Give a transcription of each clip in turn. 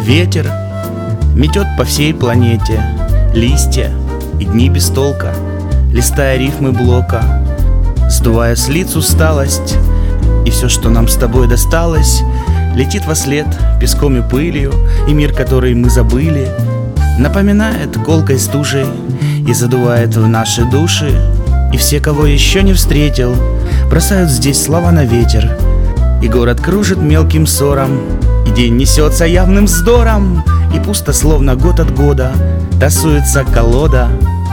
Ветер метет по всей планете листья и дни без толка, листая рифмы блока, сдувая с лиц усталость. И все, что нам с тобой досталось, летит вослед песком и пылью, и мир, который мы забыли, напоминает колкой стужей и задувает в наши души. И все, кого еще не встретил, бросают здесь слова на ветер, и город кружит мелким ссором, и день несется явным вздором, и пусто, словно год от года, тасуется колода.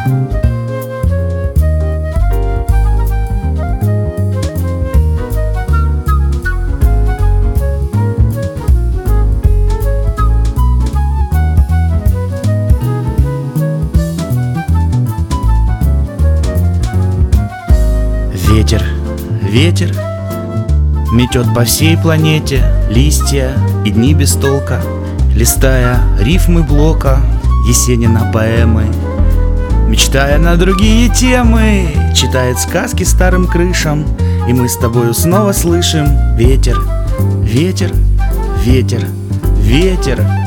Ветер метет по всей планете листья и дни без толка, листая рифмы блока, Есенина поэмы, мечтая на другие темы, читает сказки старым крышам. И мы с тобою снова слышим: ветер, ветер, ветер, ветер.